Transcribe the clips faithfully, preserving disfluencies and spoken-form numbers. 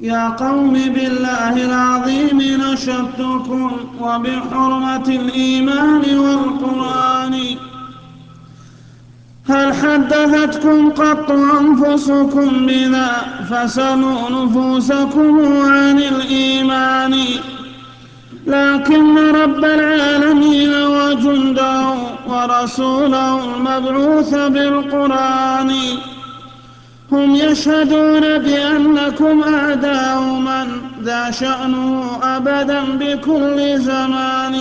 يا قوم بالله العظيم نشدتكم وبحرمة الإيمان والقرآن، هل حدثتكم قط أنفسكم بذا؟ فسلوا نفوسكم عن الإيمان. لكن رب العالمين وجنده ورسوله المبعوث بالقرآن هم يشهدون بأنكم أعداء من ذا شأنه أبدا بكل زمان.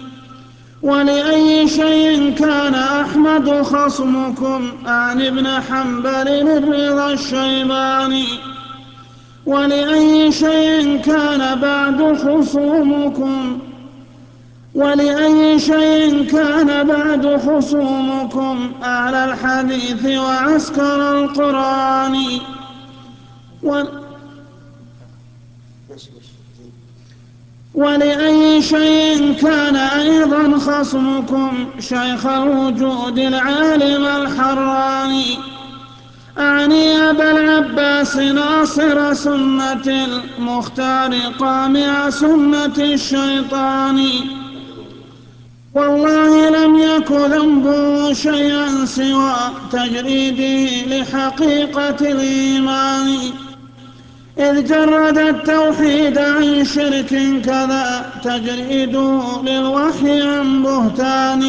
ولأي شيء كان أحمد خصمكم عن ابن حنبل الرضا الشيباني؟ ولأي شيء كان بعد خصومكم ولأي شيء كان بعد خصومكم أهل الحديث وعسكر القرآن؟ و... ولأي شيء كان أيضا خصمكم شيخ الوجود العالم الحراني؟ أعني أبا العباس ناصر سنة المختار قامع سنة الشيطان. والله لم يك ذنبه شيئا سوى تجريده لحقيقة الإيمان، إذ جرد التوحيد عن شرك كذا تجريده للوحي عن بهتان.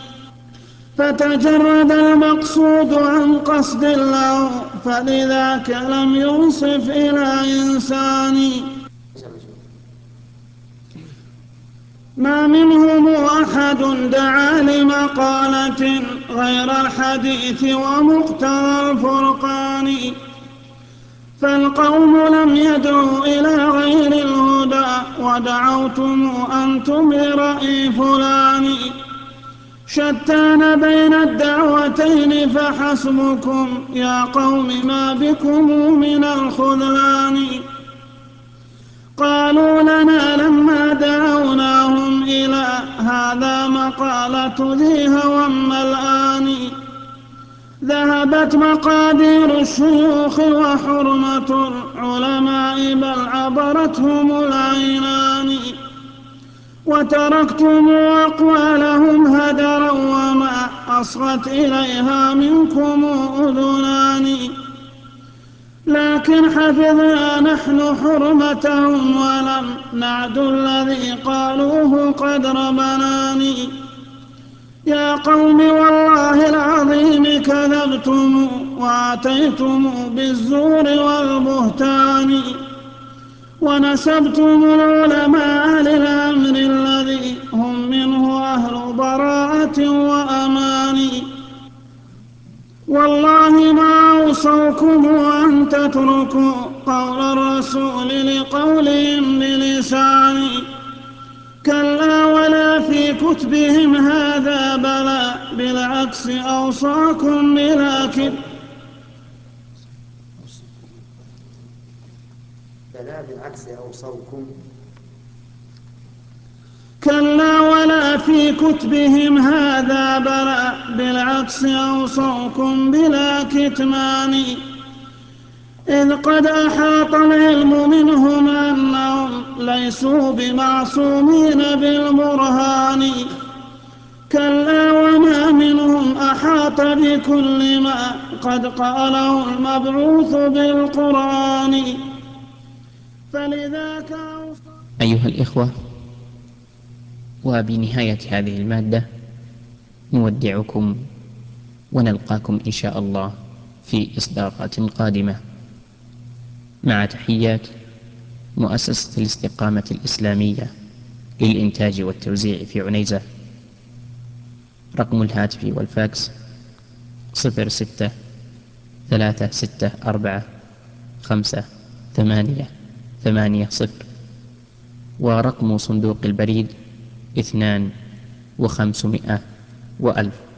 فتجرد المقصود عن قصد له فلذاك لم ينصف إلى إنسان. ما منهم أحد دعا لمقالة غير الحديث ومقتضى الفرقان، فالقوم لم يدعوا إلى غير الهدى ودعوتم أنتم لرأي فلان. شتان بين الدعوتين فحسبكم يا قوم ما بكم من الخذلان. قالوا لنا لما دعوناهم إلى هذا مقالة ذي هوى الآن، ذهبت مقادير الشيوخ وحرمة العلماء بل عبرتهم العينان. وتركتم أقوالهم هدرا وما أصغت إليها منكم أذنان. لكن حفظنا نحن حرمتهم ولم نعد الذي قالوه قدر بنان. يا قوم والله العظيم كذبتم وأتيتم بالزور والبهتان، ونسبتم العلماء للأمر الذي هم منه أهل براءة وأمان. والله ما أوصوكم أن تتركوا قول الرسول لقولهم بلسان، كلا ولا في كتبهم هذا بلى بالعكس أوصاكم بلا كتب بلى بالعكس أوصوكم كلا ولا في كتبهم هذا بلى بالعكس أوصوكم بلا كتمان. إذ قد أحاط العلم منهم أنهم ليسوا بمعصومين بالبرهان. كلا وما منهم أحاط بكل ما قد قاله المبعوث بالقرآن. فلذاك أيها الإخوة، وبنهاية هذه المادة نودعكم ونلقاكم إن شاء الله في إصدارات قادمة، مع تحيات مؤسسة الاستقامة الإسلامية للإنتاج والتوزيع في عنيزة. رقم الهاتف والفاكس صفر ستة ثلاثة ستة أربعة خمسة ثمانية ثمانية صفر، ورقم صندوق البريد اثنان وخمسمائة وألف.